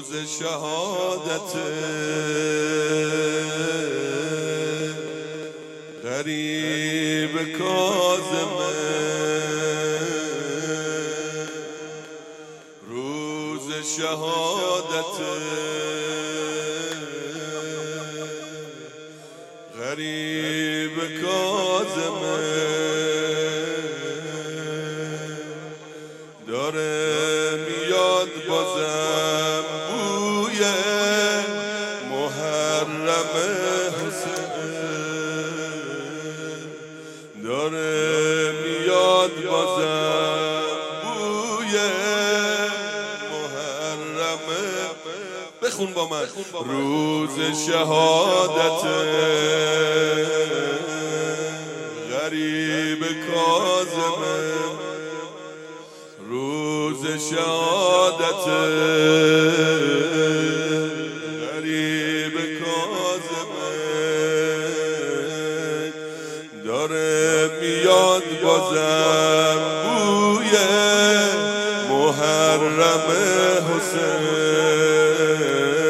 روز شهادت غریب کاظمه، روز شهادت غریب کاظمه، داره میاد بازم بوی محرم حسین، داره میاد بازم بوی محرم. بخون با من. روز شهادت غریب کاظمه، روز شهادت غریب کاظمه، داره میاد بازم بوی محرم حسین،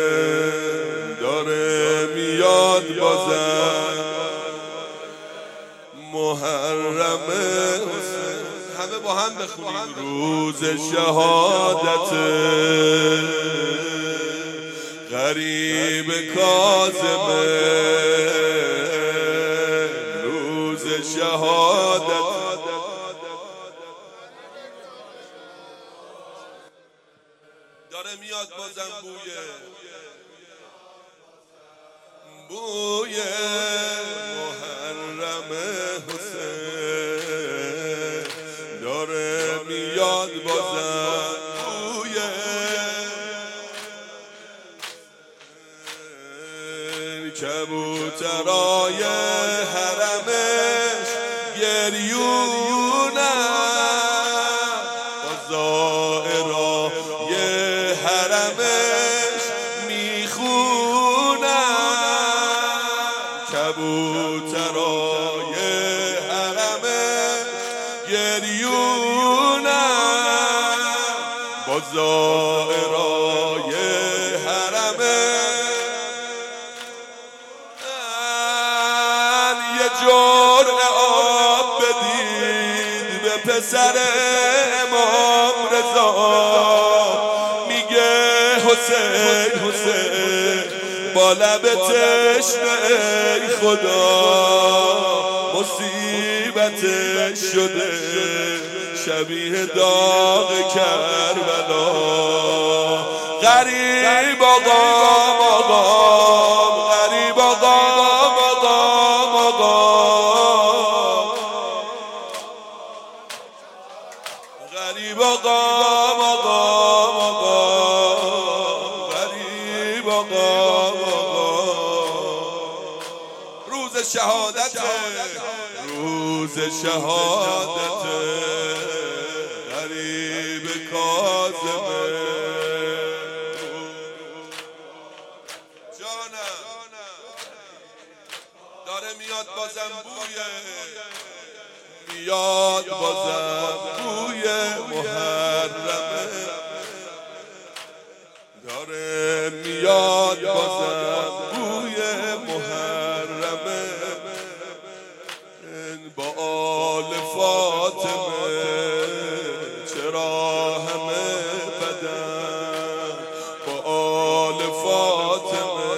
داره میاد بازم محرم حسین. همه با هم بخونیم. روز شهادت غریب کاظمه، روز شهادت داره میاد بازم بوی محرم حسین، داره میاد بازم بوی کبوترای حرمش گریونم، با زائرای حرمش میخونم، کبوترای حرمش گریونم، با زائرای حرمش. یه جرعه آب بدید به پسر امام رضا، میگه حسین حسین با لب تشنه ای خدا، مصیبتش شده شبیه داغ کربلا. غریب آقام آقام، غریب آقام آقام آقام، غریب آقام آقام آقام، غریب آقام آقام. روز شهادت، روز شهادت غریب کاظمه، جانم داره میاد بازم بوی، میاد بازم بوی محرمه، داره میاد بازم بوی محرمه، با آل فاطمه چرا همه بدن، با آل فاطمه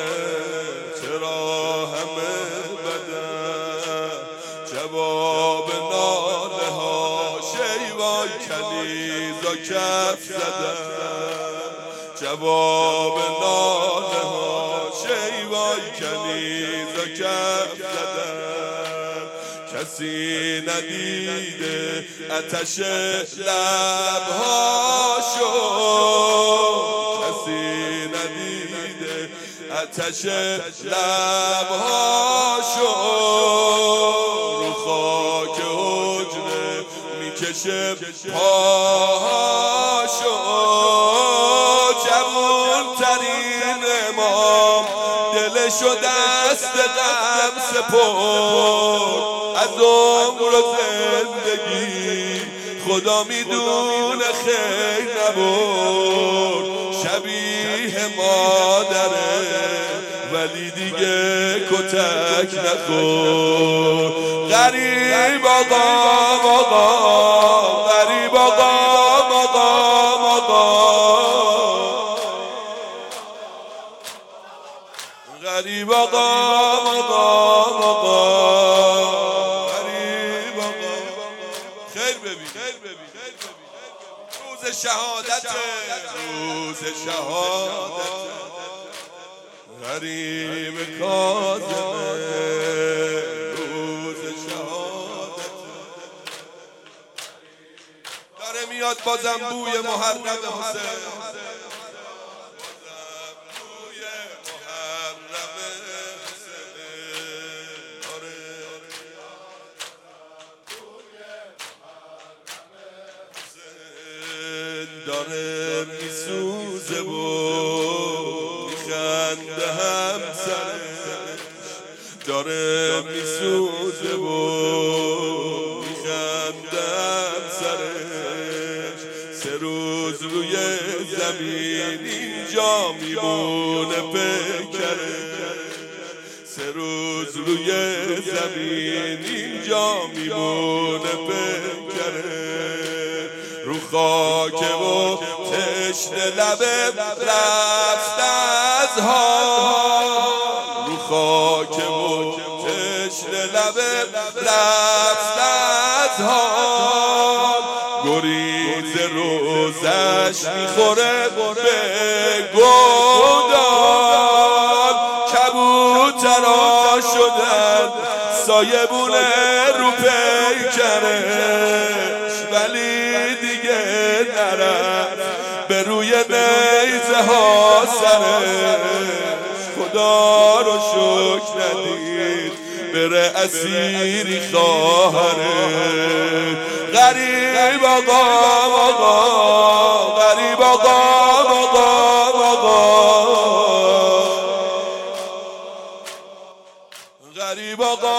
چرا همه بدن. جواب ناله ها شیوای کنیزا کف زدن، جواب ناله ها شیوای کنیزا کف زدن. کسی ندیده آتش لبهاشو، کسی ندیده آتش لبهاشو، رو خاک حجره میکشه پاهاشو. جوان ترین امام دلشو دست غم سپرد، از عمر و زندگی خدا میدونه خیر نبرد. شبی ولی دیگه کتک نخور. غریب آقا غریب آقا غریب آقا غریب آقا. خیر ببین روز شهادت غریب کاظمه روز شهادت داره میاد بازم بوی محرم حسین داره میسوزه و میخنده همسرش داره میسوزه و میخنده همسرش 3 روز روی زمین اینجا میمونه پیکرش 3 روز روی زمین اینجا میمونه پیکرش رو خاک و تشنه لبه رفت از حال رو خاک و تشنه لبه رفت از حال گریز روزش میخوره به گودال کبوترها شدن سایبونه رو پیکرش ولی دیگه نرفت به روی نیزه ها سرش خدا رو شکر ندید بره اسیری خواهرش غریب آقا غریب آقا غریب آقا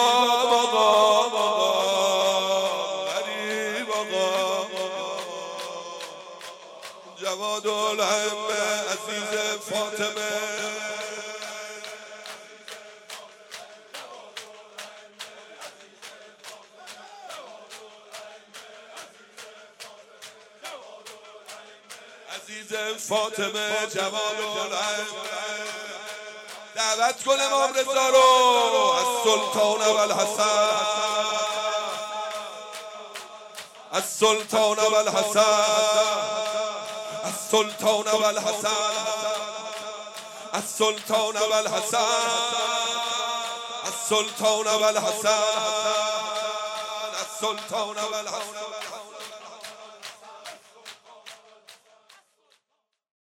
جواد العمه عزیز فاطمه عزیز فاطمه جواد العمه دعوت کن امام رضا رو از سلطان والحسن از سلطان والحسن السلطان والحسن السلطان والحسن السلطان والحسن السلطان والحسن